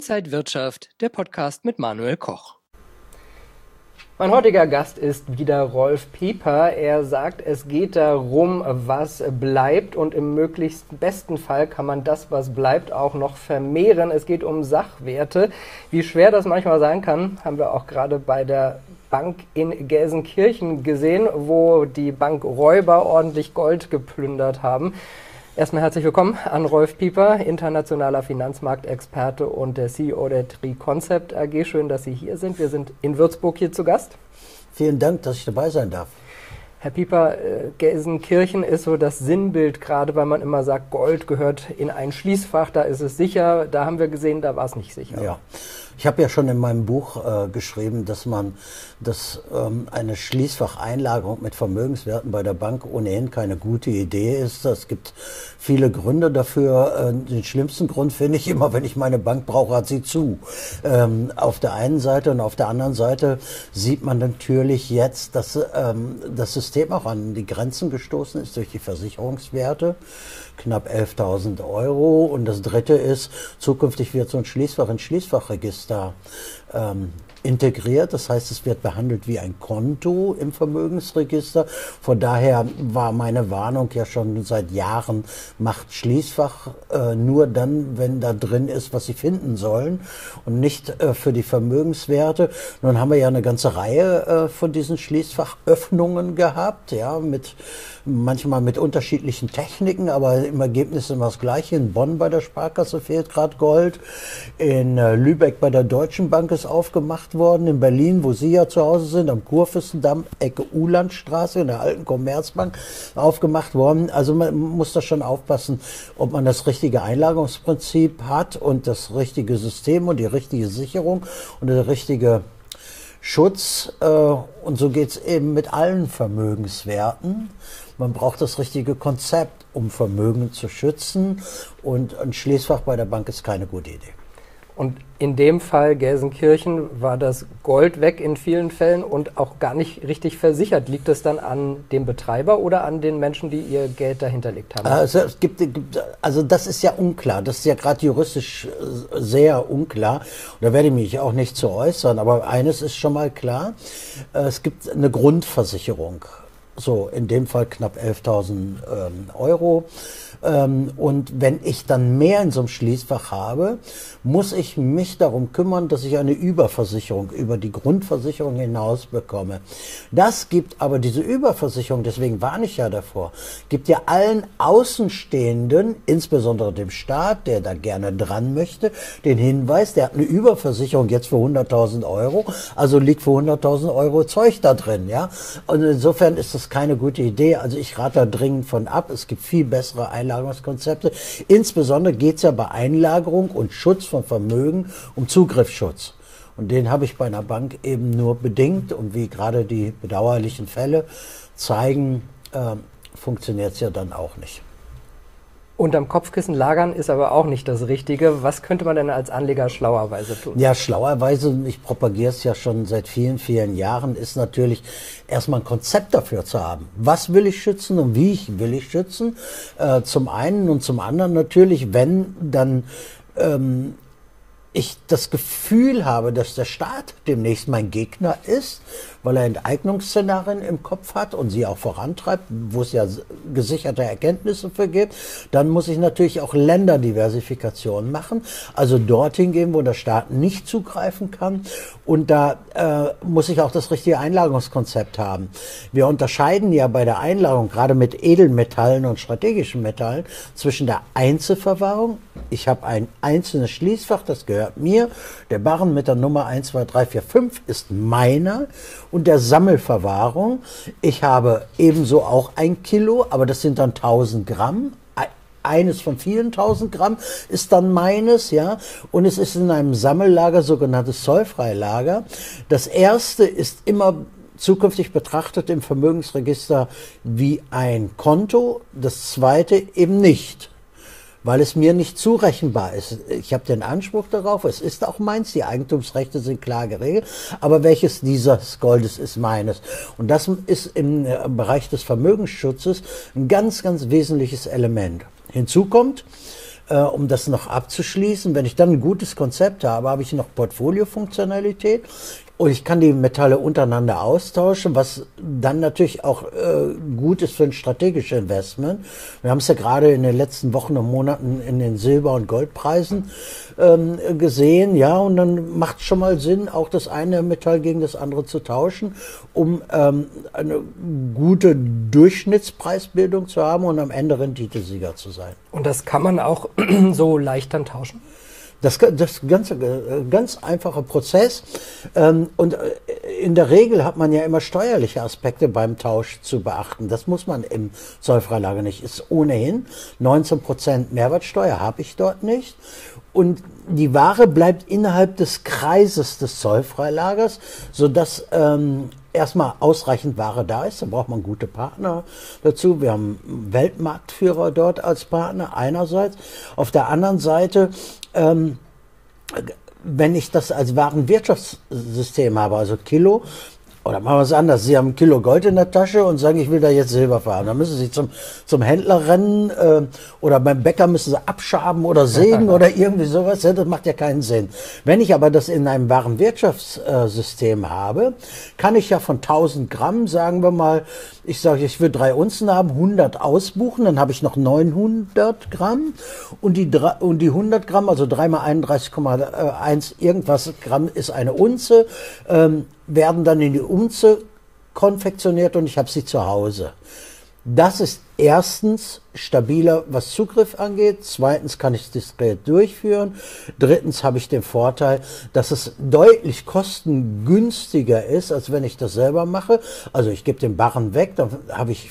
Inside Wirtschaft, der Podcast mit Manuel Koch. Mein heutiger Gast ist wieder Rolf Pieper. Er sagt, es geht darum, was bleibt, und im möglichst besten Fall kann man das, was bleibt, auch noch vermehren. Es geht um Sachwerte. Wie schwer das manchmal sein kann, haben wir auch gerade bei der Bank in Gelsenkirchen gesehen, wo die Bankräuber ordentlich Gold geplündert haben. Erstmal herzlich willkommen an Rolf Pieper, internationaler Finanzmarktexperte und der CEO der Triconcept AG. Schön, dass Sie hier sind. Wir sind in Würzburg hier zu Gast. Vielen Dank, dass ich dabei sein darf. Herr Pieper, Gelsenkirchen ist so das Sinnbild, gerade weil man immer sagt, Gold gehört in ein Schließfach, da ist es sicher. Da haben wir gesehen, da war es nicht sicher. Ja. Ich habe ja schon in meinem Buch geschrieben, dass eine Schließfacheinlagerung mit Vermögenswerten bei der Bank ohnehin keine gute Idee ist. Es gibt viele Gründe dafür. Den schlimmsten Grund finde ich immer, wenn ich meine Bank brauche, hat sie zu. Auf der einen Seite, und auf der anderen Seite sieht man natürlich jetzt, dass das System auch an die Grenzen gestoßen ist durch die Versicherungswerte. Knapp 11.000 €. Und das Dritte ist, zukünftig wird so ein Schließfach ins Schließfachregister integriert. Das heißt, es wird behandelt wie ein Konto im Vermögensregister. Von daher war meine Warnung ja schon seit Jahren, macht Schließfach nur dann, wenn da drin ist, was Sie finden sollen, und nicht für die Vermögenswerte. Nun haben wir ja eine ganze Reihe von diesen Schließfachöffnungen gehabt, ja, manchmal mit unterschiedlichen Techniken, aber im Ergebnis immer das Gleiche. In Bonn bei der Sparkasse fehlt gerade Gold, in Lübeck bei der Deutschen Bank ist aufgemacht worden, in Berlin, wo Sie ja zu Hause sind, am Kurfürstendamm, Ecke Uhlandstraße, in der alten Commerzbank aufgemacht worden. Also man muss da schon aufpassen, ob man das richtige Einlagerungsprinzip hat und das richtige System und die richtige Sicherung und der richtige Schutz. Und so geht es eben mit allen Vermögenswerten. Man braucht das richtige Konzept, um Vermögen zu schützen, und ein Schließfach bei der Bank ist keine gute Idee. Und in dem Fall Gelsenkirchen war das Gold weg in vielen Fällen und auch gar nicht richtig versichert. Liegt das dann an dem Betreiber oder an den Menschen, die ihr Geld dahinterlegt haben? Also das ist ja unklar. Das ist ja gerade juristisch sehr unklar. Und da werde ich mich auch nicht zu äußern. Aber eines ist schon mal klar. Es gibt eine Grundversicherung. So, in dem Fall knapp 11.000 €. Und wenn ich dann mehr in so einem Schließfach habe, muss ich mich darum kümmern, dass ich eine Überversicherung über die Grundversicherung hinaus bekomme. Das gibt aber diese Überversicherung, deswegen warne ich ja davor, gibt ja allen Außenstehenden, insbesondere dem Staat, der da gerne dran möchte, den Hinweis, der hat eine Überversicherung jetzt für 100.000 €, also liegt für 100.000 € Zeug da drin, ja. Und insofern ist das keine gute Idee. Also ich rate da dringend von ab. Es gibt viel bessere Einlagerungskonzepte. Insbesondere geht es ja bei Einlagerung und Schutz von Vermögen um Zugriffsschutz. Und den habe ich bei einer Bank eben nur bedingt. Und wie gerade die bedauerlichen Fälle zeigen, funktioniert es ja dann auch nicht. Unterm Kopfkissen lagern ist aber auch nicht das Richtige. Was könnte man denn als Anleger schlauerweise tun? Ja, schlauerweise, ich propagiere es ja schon seit vielen, vielen Jahren, ist natürlich erstmal ein Konzept dafür zu haben. Was will ich schützen und wie will ich schützen? Zum einen, und zum anderen natürlich, wenn dann ich das Gefühl habe, dass der Staat demnächst mein Gegner ist, weil er Enteignungsszenarien im Kopf hat und sie auch vorantreibt, wo es ja gesicherte Erkenntnisse für gibt, dann muss ich natürlich auch Länderdiversifikation machen, also dorthin gehen, wo der Staat nicht zugreifen kann, und da muss ich auch das richtige Einlagerungskonzept haben. Wir unterscheiden ja bei der Einlagerung, gerade mit Edelmetallen und strategischen Metallen, zwischen der Einzelverwahrung. Ich habe ein einzelnes Schließfach, das gehört mir. Der Barren mit der Nummer 1, 2, 3, 4, 5 ist meiner. Und der Sammelverwahrung. Ich habe ebenso auch 1 Kilo, aber das sind dann 1.000 Gramm. Eines von vielen 1.000 Gramm ist dann meines, ja. Und es ist in einem Sammellager, sogenanntes Zollfreilager. Das erste ist immer zukünftig betrachtet im Vermögensregister wie ein Konto. Das zweite eben nicht, weil es mir nicht zurechenbar ist. Ich habe den Anspruch darauf, es ist auch meins, die Eigentumsrechte sind klar geregelt, aber welches dieses Goldes ist meines? Und das ist im Bereich des Vermögensschutzes ein ganz, ganz wesentliches Element. Hinzu kommt, um das noch abzuschließen. Wenn ich dann ein gutes Konzept habe, habe ich noch Portfolio-Funktionalität. Und ich kann die Metalle untereinander austauschen, was dann natürlich auch gut ist für ein strategisches Investment. Wir haben es ja gerade in den letzten Wochen und Monaten in den Silber- und Goldpreisen gesehen, ja, und dann macht es schon mal Sinn, auch das eine Metall gegen das andere zu tauschen, um eine gute Durchschnittspreisbildung zu haben und am Ende Renditesieger zu sein. Und das kann man auch so leicht dann tauschen? Das ganze ganz einfache Prozess. Und in der Regel hat man ja immer steuerliche Aspekte beim Tausch zu beachten. Das muss man im Zollfreilager nicht. Ist ohnehin 19% Mehrwertsteuer habe ich dort nicht. Und die Ware bleibt innerhalb des Kreises des Zollfreilagers, sodass erstmal ausreichend Ware da ist. Da braucht man gute Partner dazu. Wir haben Weltmarktführer dort als Partner einerseits. Auf der anderen Seite, wenn ich das als Warenwirtschaftssystem habe, also Kilo, oder machen wir es anders, Sie haben ein Kilo Gold in der Tasche und sagen, ich will da jetzt Silber fahren. Dann müssen Sie zum Händler rennen oder beim Bäcker müssen Sie abschaben oder sägen oder irgendwie sowas. Ja, das macht ja keinen Sinn. Wenn ich aber das in einem Warenwirtschaftssystem habe, kann ich ja von 1000 Gramm, sagen wir mal, ich sage, ich will 3 Unzen haben, 100 ausbuchen, dann habe ich noch 900 Gramm und die 100 Gramm, also 3 mal 31,1 irgendwas Gramm ist eine Unze, werden dann in die Unze konfektioniert und ich habe sie zu Hause. Das ist erstens stabiler, was Zugriff angeht. Zweitens kann ich es diskret durchführen. Drittens habe ich den Vorteil, dass es deutlich kostengünstiger ist, als wenn ich das selber mache. Also ich gebe den Barren weg, dann habe ich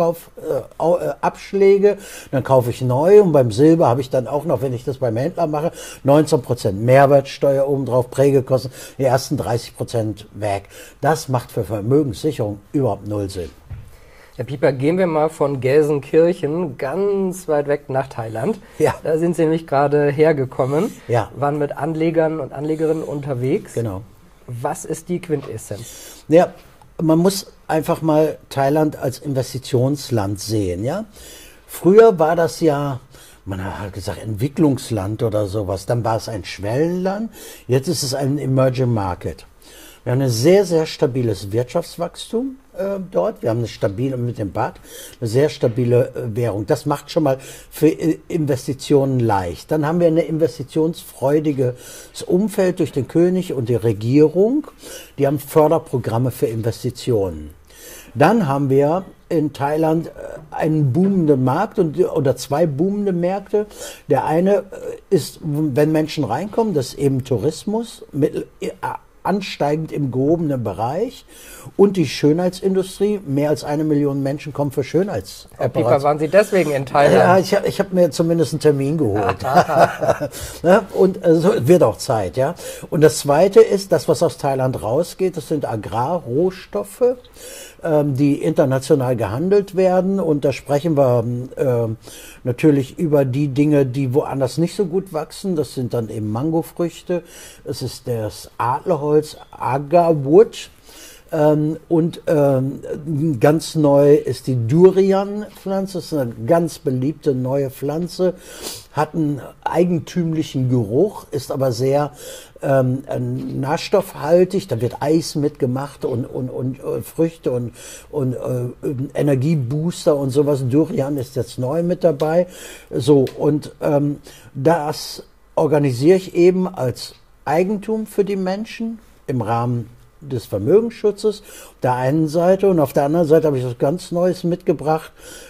Verkaufabschläge, dann kaufe ich neu und beim Silber habe ich dann auch noch, wenn ich das beim Händler mache, 19% Mehrwertsteuer obendrauf, Prägekosten, die ersten 30% weg. Das macht für Vermögenssicherung überhaupt null Sinn. Herr Pieper, gehen wir mal von Gelsenkirchen ganz weit weg nach Thailand. Ja. Da sind Sie nämlich gerade hergekommen, ja, waren mit Anlegern und Anlegerinnen unterwegs. Genau. Was ist die Quintessenz? Ja, man muss einfach mal Thailand als Investitionsland sehen. Ja? Früher war das ja, man hat gesagt, Entwicklungsland oder sowas. Dann war es ein Schwellenland. Jetzt ist es ein Emerging Market. Wir haben ein sehr, sehr stabiles Wirtschaftswachstum dort. Wir haben eine stabile, mit dem Baht, eine sehr stabile Währung. Das macht schon mal für Investitionen leicht. Dann haben wir ein investitionsfreudiges Umfeld durch den König und die Regierung. Die haben Förderprogramme für Investitionen. Dann haben wir in Thailand einen boomenden Markt oder 2 boomende Märkte. Der eine ist, wenn Menschen reinkommen, das ist eben Tourismus, ansteigend im gehobenen Bereich und die Schönheitsindustrie. Mehr als 1 Million Menschen kommen für Schönheitsoperationen. Herr Pieper, waren Sie deswegen in Thailand? Ja, ich habe mir zumindest einen Termin geholt. Und so wird auch Zeit. Ja. Und das Zweite ist, das, was aus Thailand rausgeht, das sind Agrarrohstoffe, die international gehandelt werden. Und da sprechen wir natürlich über die Dinge, die woanders nicht so gut wachsen. Das sind dann eben Mangofrüchte, es ist das Adlerholz, Agarwood. Und ganz neu ist die Durian-Pflanze. Das ist eine ganz beliebte neue Pflanze, hat einen eigentümlichen Geruch, ist aber sehr nährstoffhaltig. Da wird Eis mitgemacht und Früchte und Energiebooster und sowas. Durian ist jetzt neu mit dabei. So, und das organisiere ich eben als Eigentum für die Menschen im Rahmen des Vermögensschutzes auf der einen Seite, und auf der anderen Seite habe ich was ganz Neues mitgebracht,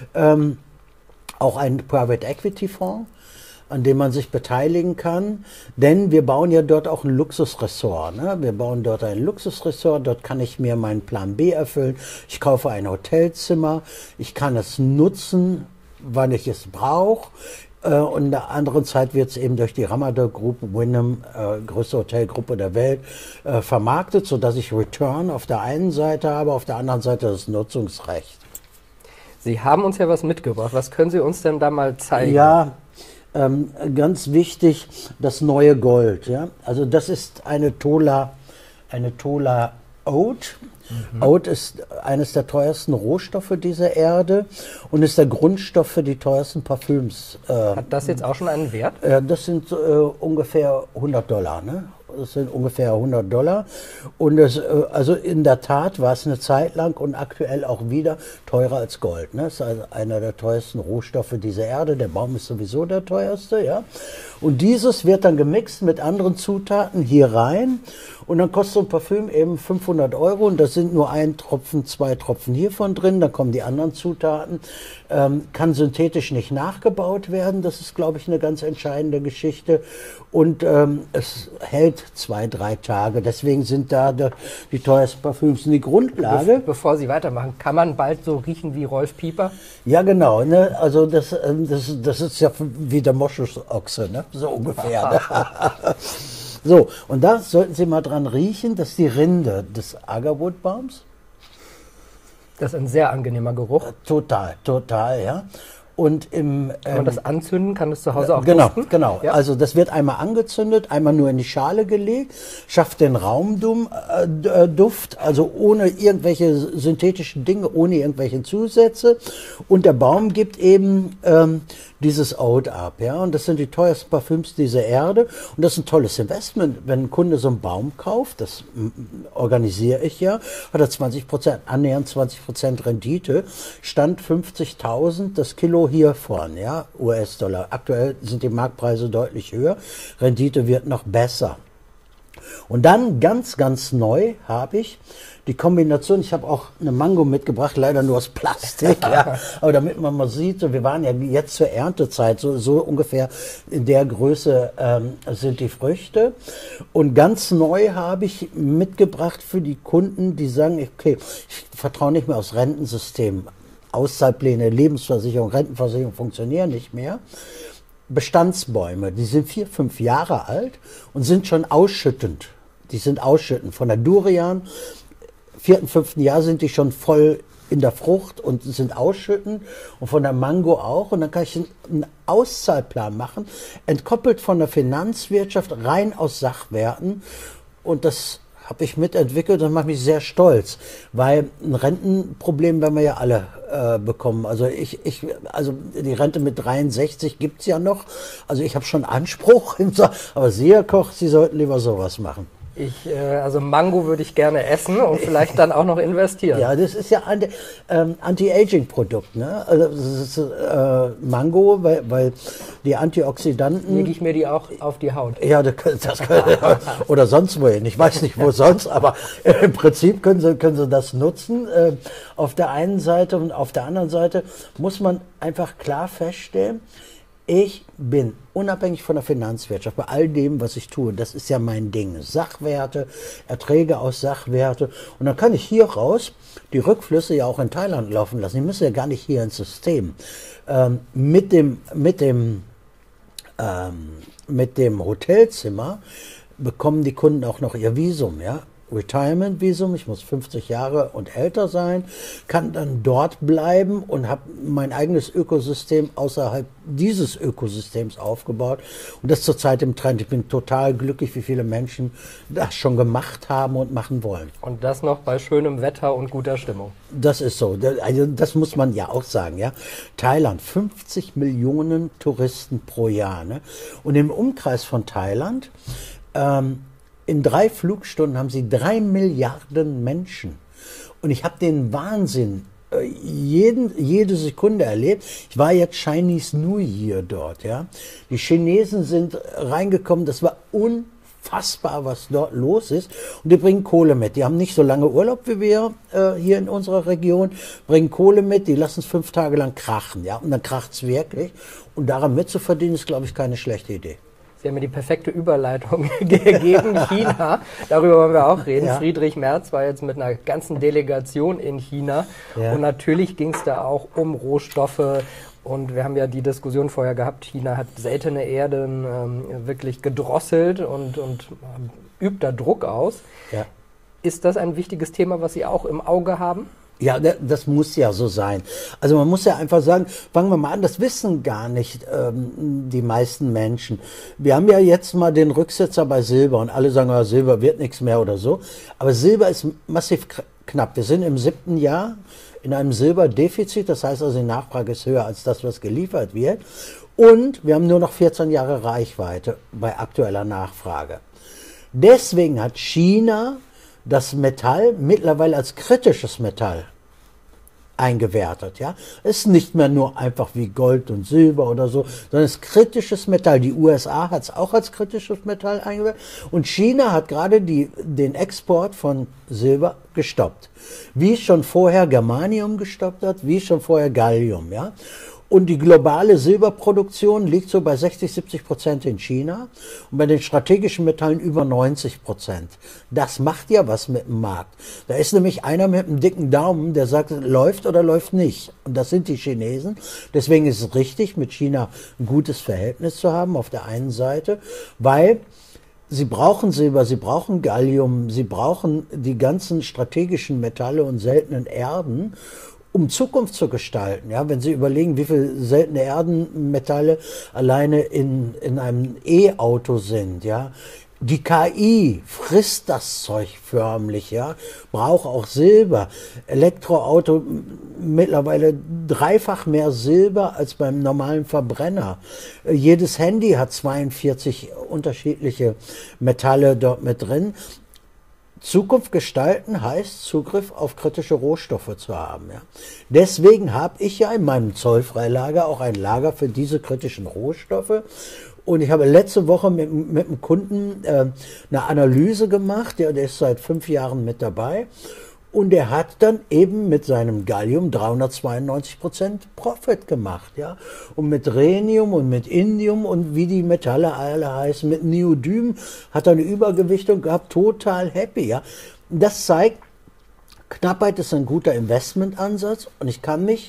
auch einen Private Equity Fonds, an dem man sich beteiligen kann, denn wir bauen ja dort auch ein Luxusressort. Ne? Wir bauen dort ein Luxusressort, dort kann ich mir meinen Plan B erfüllen. Ich kaufe ein Hotelzimmer, ich kann es nutzen, wann ich es brauche. Und in der anderen Zeit wird es eben durch die Ramada Group, Wyndham, größte Hotelgruppe der Welt, vermarktet, sodass ich Return auf der einen Seite habe, auf der anderen Seite das Nutzungsrecht. Sie haben uns ja was mitgebracht. Was können Sie uns denn da mal zeigen? Ja, ganz wichtig, das neue Gold. Ja? Also das ist eine Tola Oat. Oat ist eines der teuersten Rohstoffe dieser Erde und ist der Grundstoff für die teuersten Parfüms. Hat das jetzt auch schon einen Wert? Das sind ungefähr $100, ne? Das sind ungefähr $100. Und also in der Tat war es eine Zeit lang und aktuell auch wieder teurer als Gold. Ne? Das ist also einer der teuersten Rohstoffe dieser Erde. Der Baum ist sowieso der teuerste. Ja? Und dieses wird dann gemixt mit anderen Zutaten hier rein. Und dann kostet so ein Parfüm eben 500 € und da sind nur 1 Tropfen, 2 Tropfen hiervon drin. Dann kommen die anderen Zutaten. Kann synthetisch nicht nachgebaut werden. Das ist, glaube ich, eine ganz entscheidende Geschichte. Und es hält 2-3 Tage. Deswegen sind da die teuersten Parfüms. Und die Grundlage... Bevor Sie weitermachen, kann man bald so riechen wie Rolf Pieper? Ja, genau. Ne? Also das ist ja wie der Moschusochse, ne? So ungefähr. Ne? So, und da sollten Sie mal dran riechen, das ist die Rinde des Agarwood-Baums. Das ist ein sehr angenehmer Geruch. Total, ja. Und kann man das anzünden? Kann das zu Hause auch duften? Genau. Ja. Also das wird einmal angezündet, einmal nur in die Schale gelegt, schafft den Raumduft, also ohne irgendwelche synthetischen Dinge, ohne irgendwelche Zusätze. Und der Baum gibt eben dieses Oat ab, ja. Und das sind die teuersten Parfüms dieser Erde. Und das ist ein tolles Investment. Wenn ein Kunde so einen Baum kauft, das organisiere ich ja, hat er 20%, annähernd 20% Rendite. Stand 50.000 das Kilo hier vorne, ja, US-Dollar. Aktuell sind die Marktpreise deutlich höher. Rendite wird noch besser. Und dann ganz, ganz neu habe ich die Kombination, ich habe auch eine Mango mitgebracht, leider nur aus Plastik, ja. Aber damit man mal sieht, so, wir waren ja jetzt zur Erntezeit, so ungefähr in der Größe sind die Früchte. Und ganz neu habe ich mitgebracht für die Kunden, die sagen, okay, ich vertraue nicht mehr aufs Rentensystem. Auszahlpläne, Lebensversicherung, Rentenversicherung funktionieren nicht mehr. Bestandsbäume, die sind 4-5 Jahre alt und sind schon ausschüttend. Die sind ausschüttend. Von der Durian, 4., 5. Jahr sind die schon voll in der Frucht und sind ausschüttend. Und von der Mango auch. Und dann kann ich einen Auszahlplan machen, entkoppelt von der Finanzwirtschaft, rein aus Sachwerten. Und das habe ich mitentwickelt und macht mich sehr stolz, weil ein Rentenproblem werden wir ja alle bekommen. Also also die Rente mit 63 gibt es ja noch. Also ich habe schon Anspruch, aber Sie, Herr Koch, Sie sollten lieber sowas machen. Also Mango würde ich gerne essen und vielleicht dann auch noch investieren. Ja, das ist ja ein Anti-Aging-Produkt, ne? Also das ist Mango, weil die Antioxidanten... Lege ich mir die auch auf die Haut? Ja, oder sonst wohin. Ich weiß nicht, wo sonst, aber im Prinzip können Sie das nutzen. Auf der einen Seite und auf der anderen Seite muss man einfach klar feststellen, ich bin unabhängig von der Finanzwirtschaft bei all dem, was ich tue. Das ist ja mein Ding. Sachwerte, Erträge aus Sachwerte. Und dann kann ich hier raus die Rückflüsse ja auch in Thailand laufen lassen. Die müssen ja gar nicht hier ins System. Mit dem Hotelzimmer bekommen die Kunden auch noch ihr Visum, ja. Retirement-Visum, ich muss 50 Jahre und älter sein, kann dann dort bleiben und habe mein eigenes Ökosystem außerhalb dieses Ökosystems aufgebaut. Und das ist zurzeit im Trend. Ich bin total glücklich, wie viele Menschen das schon gemacht haben und machen wollen. Und das noch bei schönem Wetter und guter Stimmung. Das ist so. Also das muss man ja auch sagen. Ja? Thailand, 50 Millionen Touristen pro Jahr. Ne? Und im Umkreis von Thailand in 3 Flugstunden haben sie 3 Milliarden Menschen. Und ich habe den Wahnsinn jede Sekunde erlebt. Ich war jetzt Chinese New Year dort. Ja? Die Chinesen sind reingekommen, das war unfassbar, was dort los ist. Und die bringen Kohle mit. Die haben nicht so lange Urlaub wie wir hier in unserer Region, bringen Kohle mit, die lassen es 5 Tage lang krachen. Ja? Und dann kracht es wirklich. Und daran mitzuverdienen, ist, glaube ich, keine schlechte Idee. Sie haben mir die perfekte Überleitung gegeben, China. Darüber wollen wir auch reden. Ja. Friedrich Merz war jetzt mit einer ganzen Delegation in China. Ja. Und natürlich ging es da auch um Rohstoffe. Und wir haben ja die Diskussion vorher gehabt, China hat seltene Erden wirklich gedrosselt und übt da Druck aus. Ja. Ist das ein wichtiges Thema, was Sie auch im Auge haben? Ja, das muss ja so sein. Also man muss ja einfach sagen, fangen wir mal an, das wissen gar nicht die meisten Menschen. Wir haben ja jetzt mal den Rücksetzer bei Silber und alle sagen, Silber wird nichts mehr oder so. Aber Silber ist massiv knapp. Wir sind im 7. Jahr in einem Silberdefizit, das heißt also die Nachfrage ist höher als das, was geliefert wird. Und wir haben nur noch 14 Jahre Reichweite bei aktueller Nachfrage. Deswegen hat China das Metall mittlerweile als kritisches Metall eingewertet. Ja? Es ist nicht mehr nur einfach wie Gold und Silber oder so, sondern es ist kritisches Metall. Die USA hat es auch als kritisches Metall eingewertet und China hat gerade den Export von Silber gestoppt. Wie schon vorher Germanium gestoppt hat, wie schon vorher Gallium. Ja? Und die globale Silberproduktion liegt so bei 60-70% in China und bei den strategischen Metallen über 90%. Das macht ja was mit dem Markt. Da ist nämlich einer mit einem dicken Daumen, der sagt, läuft oder läuft nicht. Und das sind die Chinesen. Deswegen ist es richtig, mit China ein gutes Verhältnis zu haben auf der einen Seite, weil sie brauchen Silber, sie brauchen Gallium, sie brauchen die ganzen strategischen Metalle und seltenen Erden, um Zukunft zu gestalten. Ja, wenn Sie überlegen, wie viele seltene Erdenmetalle alleine in einem E-Auto sind, ja. Die KI frisst das Zeug förmlich, ja, braucht auch Silber. Elektroauto mittlerweile 3-fach mehr Silber als beim normalen Verbrenner. Jedes Handy hat 42 unterschiedliche Metalle dort mit drin. Zukunft gestalten heißt, Zugriff auf kritische Rohstoffe zu haben. Ja. Deswegen habe ich ja in meinem Zollfreilager auch ein Lager für diese kritischen Rohstoffe. Und ich habe letzte Woche mit einem Kunden eine Analyse gemacht, der ist seit 5 Jahren mit dabei. Und er hat dann eben mit seinem Gallium 392% Profit gemacht, ja. Und mit Rhenium und mit Indium und wie die Metalle alle heißen, mit Neodym hat er eine Übergewichtung gehabt, total happy, ja. Das zeigt, Knappheit ist ein guter Investmentansatz und ich kann mich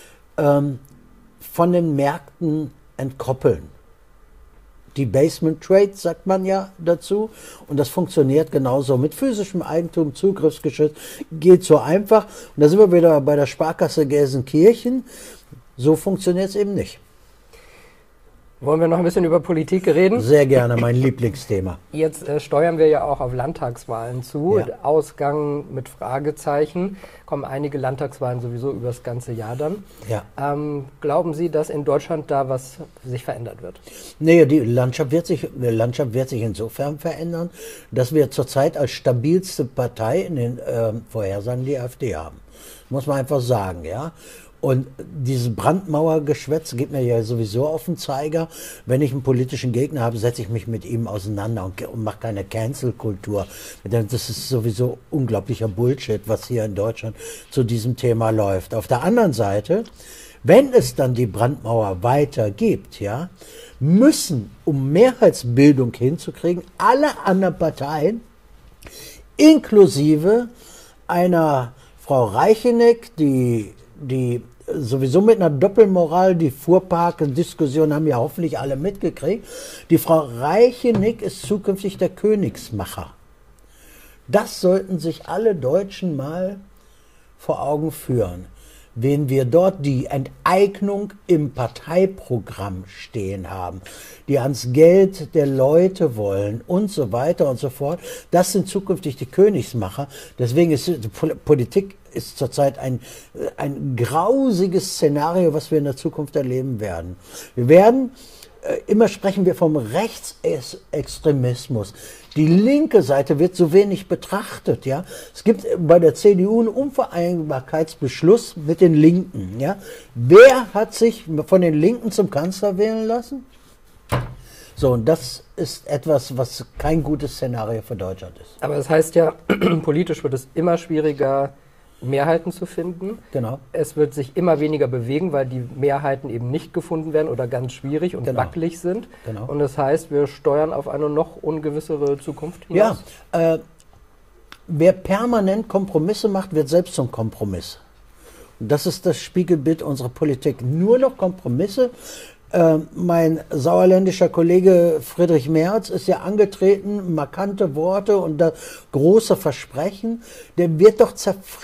von den Märkten entkoppeln. Debasement Trade sagt man ja dazu und das funktioniert genauso mit physischem Eigentum, Zugriffsgeschütz, geht so einfach und da sind wir wieder bei der Sparkasse Gelsenkirchen, so funktioniert es eben nicht. Wollen wir noch ein bisschen über Politik reden? Sehr gerne, mein Lieblingsthema. Jetzt steuern wir ja auch auf Landtagswahlen zu. Ja. Ausgang mit Fragezeichen. Kommen einige Landtagswahlen sowieso über das ganze Jahr dann. Ja. Glauben Sie, dass in Deutschland da was sich verändert wird? Nee, die Landschaft wird sich insofern verändern, dass wir zurzeit als stabilste Partei in den Vorhersagen die AfD haben. Muss man einfach sagen, ja. Und dieses Brandmauergeschwätz geht mir ja sowieso auf den Zeiger. Wenn ich einen politischen Gegner habe, setze ich mich mit ihm auseinander und mache keine Cancel-Kultur. Das ist sowieso unglaublicher Bullshit, was hier in Deutschland zu diesem Thema läuft. Auf der anderen Seite, wenn es dann die Brandmauer weiter gibt, ja, müssen, um Mehrheitsbildung hinzukriegen, alle anderen Parteien, inklusive einer Frau Reicheneck, die sowieso mit einer Doppelmoral, die Fuhrpark-Diskussion haben ja hoffentlich alle mitgekriegt. Die Frau Reicheneck ist zukünftig der Königsmacher. Das sollten sich alle Deutschen mal vor Augen führen. Wenn wir dort die Enteignung im Parteiprogramm stehen haben, die ans Geld der Leute wollen und so weiter und so fort, das sind zukünftig die Königsmacher. Deswegen ist die Politik ist zurzeit ein grausiges Szenario, was wir in der Zukunft erleben werden. Wir werden, immer sprechen wir vom Rechtsextremismus. Die linke Seite wird so wenig betrachtet, ja. Es gibt bei der CDU einen Unvereinbarkeitsbeschluss mit den Linken, ja. Wer hat sich von den Linken zum Kanzler wählen lassen? So, und das ist etwas, was kein gutes Szenario für Deutschland ist. Aber das heißt ja, politisch wird es immer schwieriger, Mehrheiten zu finden. Genau. Es wird sich immer weniger bewegen, weil die Mehrheiten eben nicht gefunden werden oder ganz schwierig und wackelig sind. Genau. Und das heißt, wir steuern auf eine noch ungewissere Zukunft hinaus. Ja, wer permanent Kompromisse macht, wird selbst zum Kompromiss. Und das ist das Spiegelbild unserer Politik. Nur noch Kompromisse. Mein sauerländischer Kollege Friedrich Merz ist ja angetreten, markante Worte und große Versprechen. Der wird doch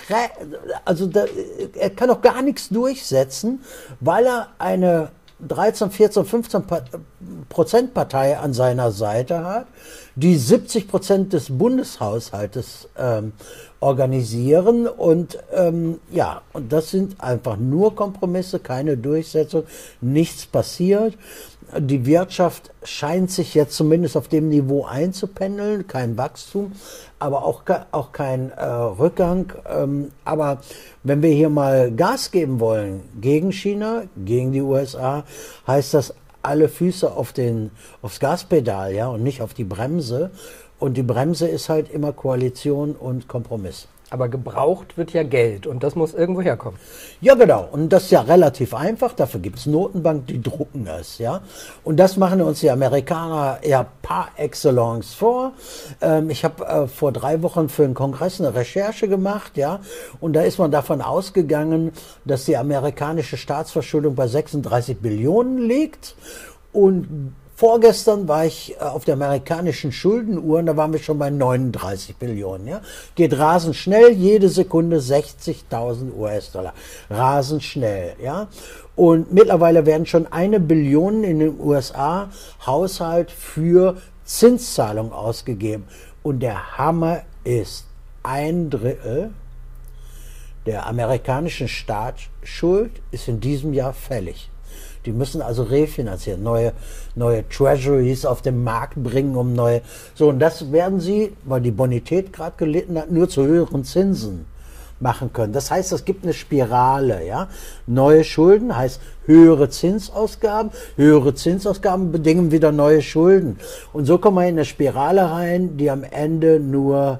er kann doch gar nichts durchsetzen, weil er eine 13, 14, 15% Partei an seiner Seite hat, die 70% des Bundeshaushaltes organisieren und und das sind einfach nur Kompromisse, keine Durchsetzung, nichts passiert. Die Wirtschaft scheint sich jetzt zumindest auf dem Niveau einzupendeln, kein Wachstum, aber auch kein Rückgang. Aber wenn wir hier mal Gas geben wollen gegen China, gegen die USA, heißt das alle Füße aufs Gaspedal, ja, und nicht auf die Bremse. Und die Bremse ist halt immer Koalition und Kompromiss. Aber gebraucht wird ja Geld und das muss irgendwo herkommen. Ja, genau. Und das ist ja relativ einfach. Dafür gibt es Notenbank, die drucken es. Ja? Und das machen uns die Amerikaner ja par excellence vor. Ich habe vor 3 Wochen für einen Kongress eine Recherche gemacht. Ja? Und da ist man davon ausgegangen, dass die amerikanische Staatsverschuldung bei 36 Billionen liegt. Und vorgestern war ich auf der amerikanischen Schuldenuhr und da waren wir schon bei 39 Billionen. Ja? Geht rasend schnell, jede Sekunde 60.000 US-Dollar. Rasend schnell. Ja? Und mittlerweile werden schon 1 Billion in den USA Haushalt für Zinszahlungen ausgegeben. Und der Hammer ist, 1/3 der amerikanischen Staatsschuld ist in diesem Jahr fällig. Die müssen also refinanzieren, neue Treasuries auf den Markt bringen, und das werden sie, weil die Bonität gerade gelitten hat, nur zu höheren Zinsen machen können. Das heißt, es gibt eine Spirale, ja. Neue Schulden heißt höhere Zinsausgaben bedingen wieder neue Schulden. Und so kommen wir in eine Spirale rein, die am Ende nur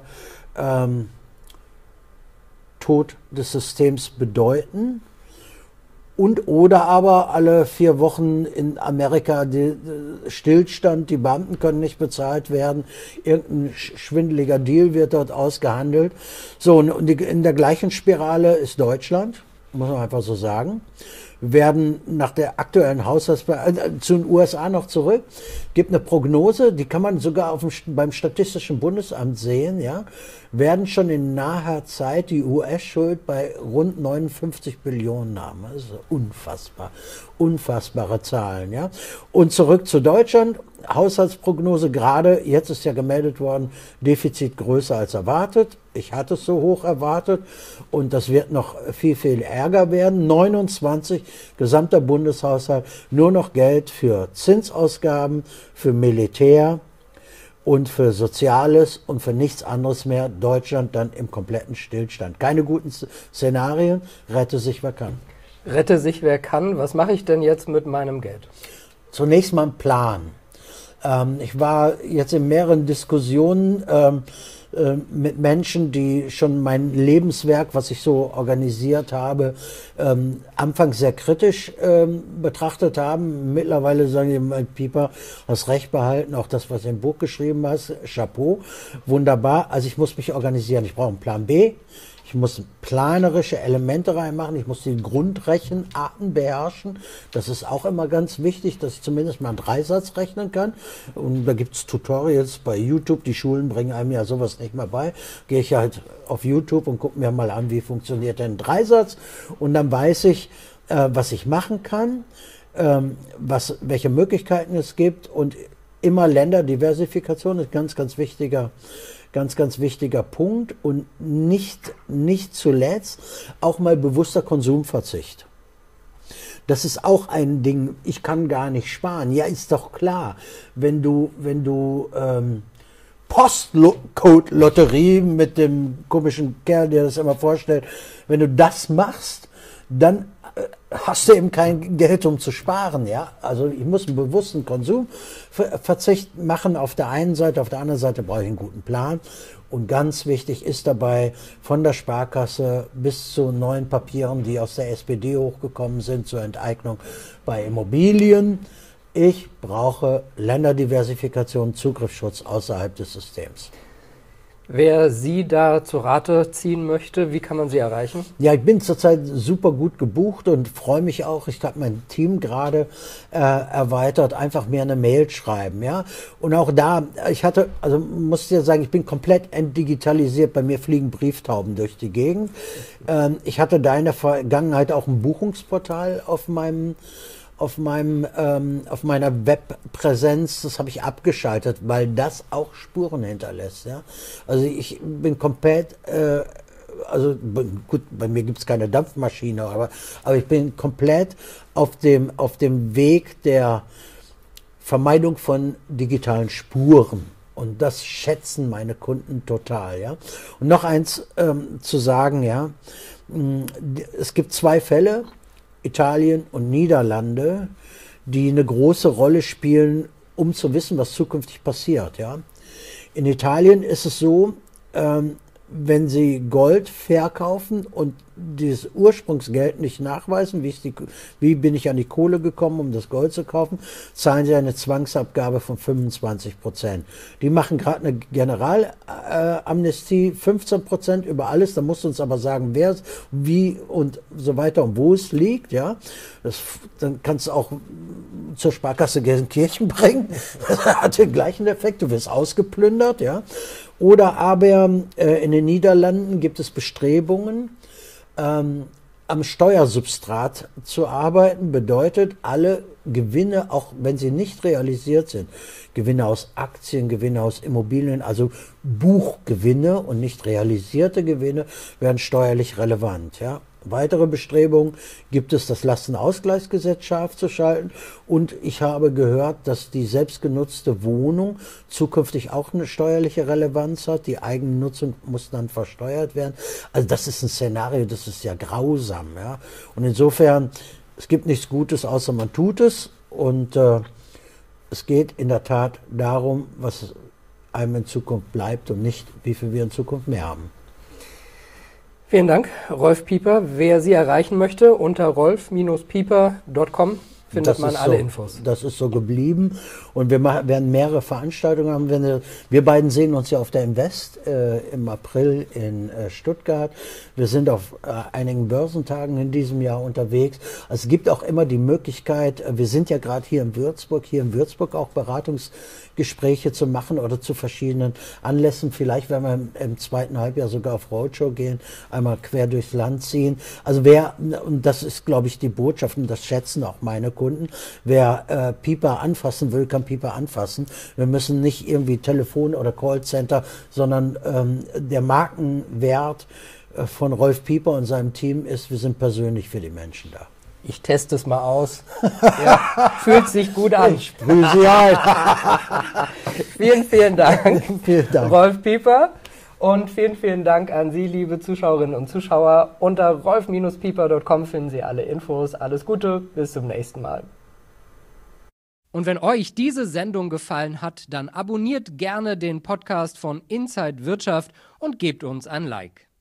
Tod des Systems bedeuten. Und oder aber alle 4 Wochen in Amerika Stillstand, die Beamten können nicht bezahlt werden, irgendein schwindeliger Deal wird dort ausgehandelt. So, und in der gleichen Spirale ist Deutschland, muss man einfach so sagen. Werden nach der aktuellen zu den USA noch zurück, gibt eine Prognose, die kann man sogar beim Statistischen Bundesamt sehen, ja, werden schon in naher Zeit die US-Schuld bei rund 59 Billionen haben. Das ist unfassbar, unfassbare Zahlen, ja. Und zurück zu Deutschland, Haushaltsprognose gerade, jetzt ist ja gemeldet worden, Defizit größer als erwartet. Ich hatte es so hoch erwartet und das wird noch viel, viel ärger werden. 29, gesamter Bundeshaushalt, nur noch Geld für Zinsausgaben, für Militär und für Soziales und für nichts anderes mehr. Deutschland dann im kompletten Stillstand. Keine guten Szenarien, rette sich wer kann. Rette sich wer kann. Was mache ich denn jetzt mit meinem Geld? Zunächst mal einen Plan. Ich war jetzt in mehreren Diskussionen mit Menschen, die schon mein Lebenswerk, was ich so organisiert habe, anfangs sehr kritisch betrachtet haben. Mittlerweile sagen die, mein Pieper, hast recht behalten, auch das, was du im Buch geschrieben hast, Chapeau, wunderbar. Also ich muss mich organisieren, ich brauche einen Plan B. Ich muss planerische Elemente reinmachen, ich muss die Grundrechenarten beherrschen. Das ist auch immer ganz wichtig, dass ich zumindest mal einen Dreisatz rechnen kann. Und da gibt es Tutorials bei YouTube, die Schulen bringen einem ja sowas nicht mehr bei. Gehe ich halt auf YouTube und gucke mir mal an, wie funktioniert denn ein Dreisatz. Und dann weiß ich, was ich machen kann, welche Möglichkeiten es gibt. Und immer Länderdiversifikation ist ganz, ganz wichtiger Punkt und nicht zuletzt auch mal bewusster Konsumverzicht. Das ist auch ein Ding, ich kann gar nicht sparen. Ja, ist doch klar, wenn du Postcode-Lotterie mit dem komischen Kerl, der das immer vorstellt, wenn du das machst, dann hast du eben kein Geld, um zu sparen, ja. Also ich muss einen bewussten Konsumverzicht machen auf der einen Seite, auf der anderen Seite brauche ich einen guten Plan. Und ganz wichtig ist dabei, von der Sparkasse bis zu neuen Papieren, die aus der SPD hochgekommen sind, zur Enteignung bei Immobilien. Ich brauche Länderdiversifikation, Zugriffsschutz außerhalb des Systems. Wer Sie da zu Rate ziehen möchte, wie kann man Sie erreichen? Ja, ich bin zurzeit super gut gebucht und freue mich auch. Ich habe mein Team gerade erweitert, einfach mir eine Mail schreiben, ja. Und auch da, muss dir sagen, ich bin komplett entdigitalisiert. Bei mir fliegen Brieftauben durch die Gegend. Ich hatte da in der Vergangenheit auch ein Buchungsportal auf meiner Webpräsenz. Das habe ich abgeschaltet, weil das auch Spuren hinterlässt. Ja? Also ich bin komplett, gut, bei mir gibt es keine Dampfmaschine, aber ich bin komplett auf dem Weg der Vermeidung von digitalen Spuren. Und das schätzen meine Kunden total. Ja? Und noch eins zu sagen, ja, es gibt 2 Fälle, Italien und Niederlande, die eine große Rolle spielen, um zu wissen, was zukünftig passiert. Ja? In Italien ist es so, wenn Sie Gold verkaufen und dieses Ursprungsgeld nicht nachweisen, wie bin ich an die Kohle gekommen, um das Gold zu kaufen, zahlen Sie eine Zwangsabgabe von 25%. Die machen gerade eine Generalamnestie, 15% über alles, da musst du uns aber sagen, wer, wie und so weiter und wo es liegt. Ja? Dann kannst du auch zur Sparkasse Gelsenkirchen bringen. Das hat den gleichen Effekt, du wirst ausgeplündert. Ja? Oder aber in den Niederlanden gibt es Bestrebungen, am Steuersubstrat zu arbeiten, bedeutet alle Gewinne, auch wenn sie nicht realisiert sind, Gewinne aus Aktien, Gewinne aus Immobilien, also Buchgewinne und nicht realisierte Gewinne, werden steuerlich relevant. Ja? Weitere Bestrebungen gibt es, das Lastenausgleichsgesetz scharf zu schalten. Und ich habe gehört, dass die selbstgenutzte Wohnung zukünftig auch eine steuerliche Relevanz hat. Die Eigennutzung muss dann versteuert werden. Also das ist ein Szenario, das ist ja grausam. Ja? Und insofern, es gibt nichts Gutes, außer man tut es. Und es geht in der Tat darum, was einem in Zukunft bleibt und nicht, wie viel wir in Zukunft mehr haben. Vielen Dank, Rolf Pieper. Wer Sie erreichen möchte, unter rolf-pieper.com findet man alle Infos. Das ist so geblieben und wir werden mehrere Veranstaltungen haben. Wir beiden sehen uns ja auf der Invest im April in Stuttgart. Wir sind auf einigen Börsentagen in diesem Jahr unterwegs. Also es gibt auch immer die Möglichkeit, wir sind ja gerade hier in Würzburg auch Beratungsgespräche zu machen oder zu verschiedenen Anlässen. Vielleicht werden wir im zweiten Halbjahr sogar auf Roadshow gehen, einmal quer durchs Land ziehen. Also und das ist, glaube ich, die Botschaft und das schätzen auch meine Kunden, wer Pieper anfassen will, kann Pieper anfassen. Wir müssen nicht irgendwie Telefon- oder Callcenter, sondern der Markenwert von Rolf Pieper und seinem Team ist, wir sind persönlich für die Menschen da. Ich teste es mal aus. Ja, fühlt sich gut an. Ich sprühe sie ein. Vielen Dank, Vielen Dank, Rolf Pieper. Und vielen Dank an Sie, liebe Zuschauerinnen und Zuschauer. Unter rolf-pieper.com finden Sie alle Infos. Alles Gute, bis zum nächsten Mal. Und wenn euch diese Sendung gefallen hat, dann abonniert gerne den Podcast von Inside Wirtschaft und gebt uns ein Like.